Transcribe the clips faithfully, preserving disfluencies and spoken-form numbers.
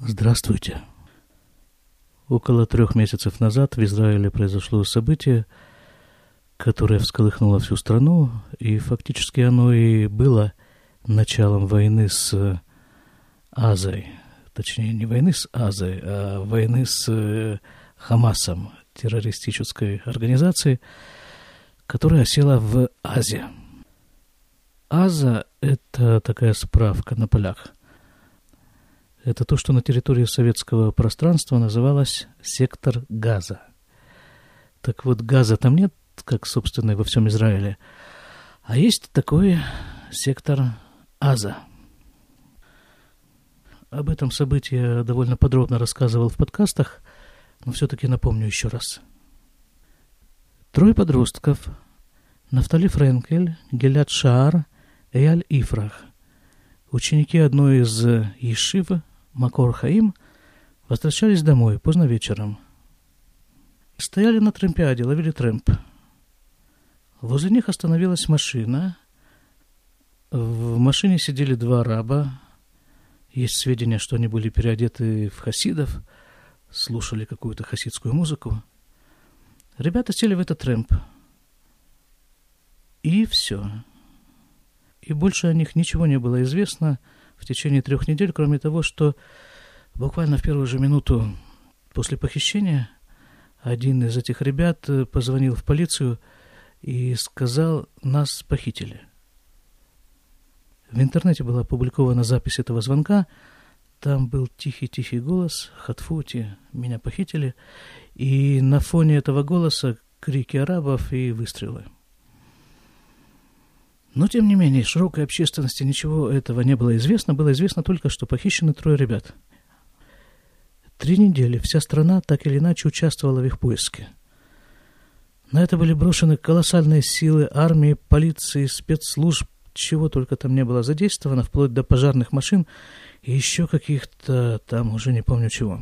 Здравствуйте. Около трех месяцев назад в Израиле произошло событие, которое всколыхнуло всю страну, и фактически оно и было началом войны с Азой. Точнее, не войны с Азой, а войны с Хамасом, террористической организацией, которая осела в Азе. Аза – это такая справка на полях. Это то, что на территории советского пространства называлось сектор Газа. Так вот, Газа там нет, как, собственно, и во всем Израиле. А есть такой сектор Аза. Об этом событии я довольно подробно рассказывал в подкастах, но все-таки напомню еще раз. Трое подростков – Нафтали Френкель, Гилад Шаар, Эяль Ифрах, ученики одной из ешив Макор Хаим, возвращались домой поздно вечером. Стояли на тремпиаде, ловили трэмп. Возле них остановилась машина. В машине сидели два араба. Есть сведения, что они были переодеты в хасидов, слушали какую-то хасидскую музыку. Ребята сели в этот трэмп. И все. И больше о них ничего не было известно в течение трех недель, кроме того, что буквально в первую же минуту после похищения один из этих ребят позвонил в полицию и сказал: нас похитили. В интернете была опубликована запись этого звонка. Там был тихий-тихий голос: «Хатфути, меня похитили». И на фоне этого голоса крики арабов и выстрелы. Но, тем не менее, широкой общественности ничего этого не было известно. Было известно только, что похищены трое ребят. Три недели вся страна так или иначе участвовала в их поиске. На это были брошены колоссальные силы армии, полиции, спецслужб, чего только там не было задействовано, вплоть до пожарных машин и еще каких-то там, уже не помню чего.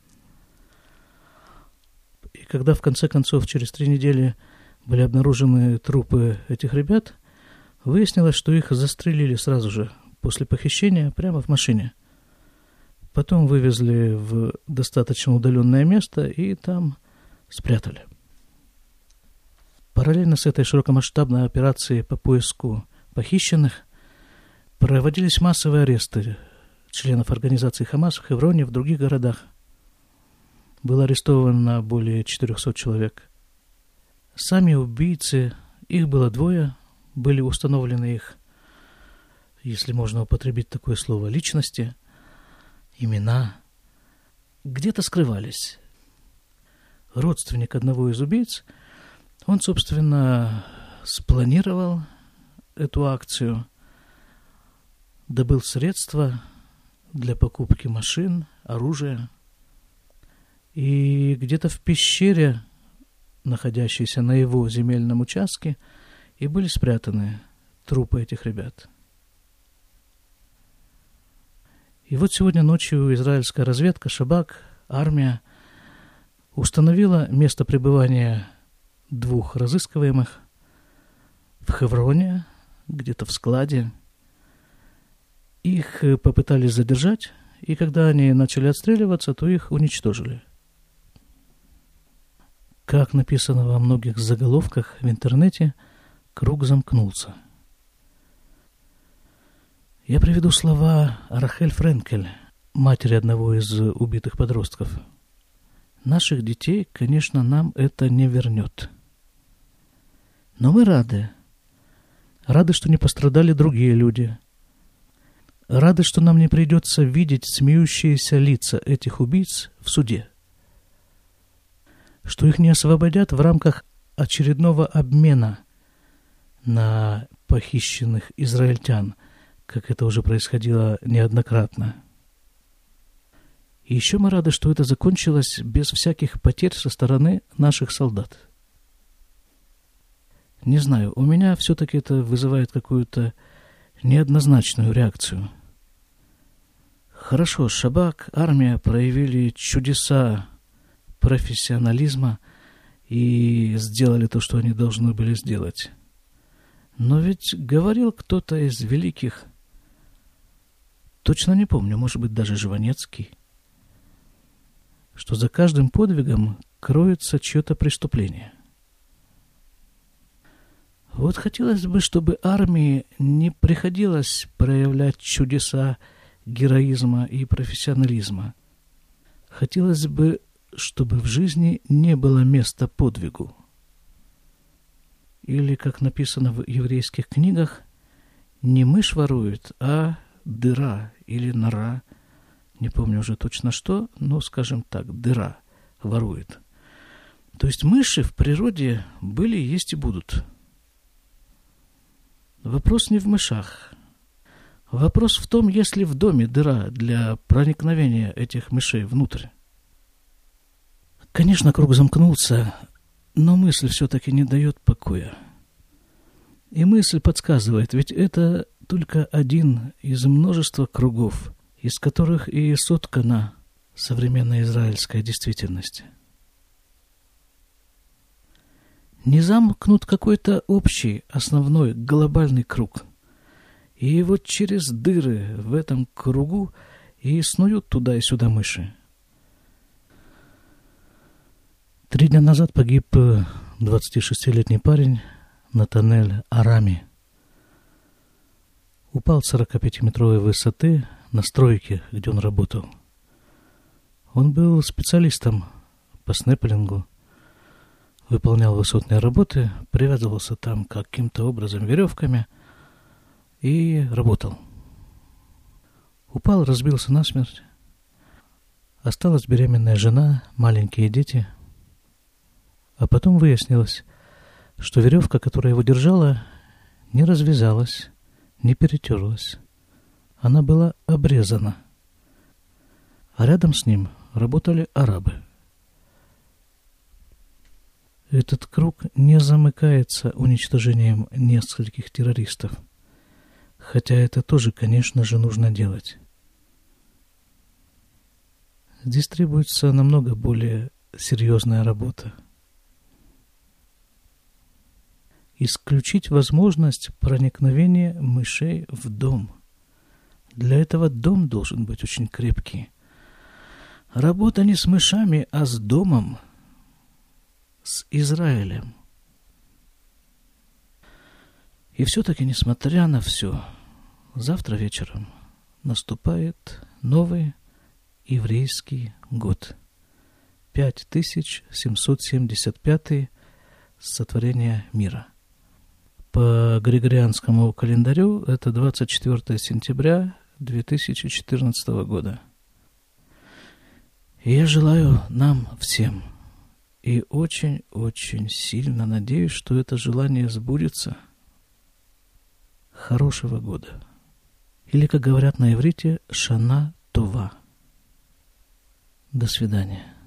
И когда, в конце концов, через три недели были обнаружены трупы этих ребят, выяснилось, что их застрелили сразу же после похищения прямо в машине. Потом вывезли в достаточно удаленное место и там спрятали. Параллельно с этой широкомасштабной операцией по поиску похищенных проводились массовые аресты членов организации Хамас в Хевроне и в других городах. Было арестовано более четырехсот человек. Сами убийцы, их было двое, были установлены их, если можно употребить такое слово, личности, имена, где-то скрывались. Родственник одного из убийц, он, собственно, спланировал эту акцию, добыл средства для покупки машин, оружия, и где-то в пещере, находящейся на его земельном участке, и были спрятаны трупы этих ребят. И вот сегодня ночью израильская разведка, Шабак, армия установила место пребывания двух разыскиваемых в Хевроне, где-то в складе. Их попытались задержать, и когда они начали отстреливаться, то их уничтожили. Как написано во многих заголовках в интернете, круг замкнулся. Я приведу слова Рахель Френкель, матери одного из убитых подростков. Наших детей, конечно, нам это не вернет. Но мы рады. Рады, что не пострадали другие люди. Рады, что нам не придется видеть смеющиеся лица этих убийц в суде. Что их не освободят в рамках очередного обмена на похищенных израильтян, как это уже происходило неоднократно. И еще мы рады, что это закончилось без всяких потерь со стороны наших солдат. Не знаю, у меня все-таки это вызывает какую-то неоднозначную реакцию. Хорошо, Шабак, армия проявили чудеса профессионализма и сделали то, что они должны были сделать. Но ведь говорил кто-то из великих, точно не помню, может быть, даже Жванецкий, что за каждым подвигом кроется чье-то преступление. Вот хотелось бы, чтобы армии не приходилось проявлять чудеса героизма и профессионализма. Хотелось бы, чтобы в жизни не было места подвигу. Или, как написано в еврейских книгах, не мышь ворует, а дыра или нора, не помню уже точно что, но, скажем так, дыра ворует. То есть мыши в природе были, есть и будут. Вопрос не в мышах. Вопрос в том, есть ли в доме дыра для проникновения этих мышей внутрь. Конечно, круг замкнулся, но мысль все-таки не дает покоя. И мысль подсказывает, ведь это только один из множества кругов, из которых и соткана современная израильская действительность. Не замкнут какой-то общий, основной, глобальный круг. И вот через дыры в этом кругу и снуют туда и сюда мыши. Три дня назад погиб двадцатишестилетний парень Натанель Арами. Упал с сорокапятиметровой высоты на стройке, где он работал. Он был специалистом по снэппелингу, выполнял высотные работы, привязывался там каким-то образом веревками и работал. Упал, разбился насмерть. Осталась беременная жена, маленькие дети. А потом выяснилось, что веревка, которая его держала, не развязалась, не перетерлась. Она была обрезана. А рядом с ним работали арабы. Этот круг не замыкается уничтожением нескольких террористов. Хотя это тоже, конечно же, нужно делать. Здесь требуется намного более серьезная работа. Исключить возможность проникновения мышей в дом. Для этого дом должен быть очень крепкий. Работа не с мышами, а с домом, с Израилем. И все-таки, несмотря на все, завтра вечером наступает новый еврейский год. пять тысяч семьсот семьдесят пятый сотворения мира. По григорианскому календарю это двадцать четвёртое сентября две тысячи четырнадцатого года. И я желаю нам всем, и очень-очень сильно надеюсь, что это желание сбудется, хорошего года. Или, как говорят на иврите, шана това. До свидания.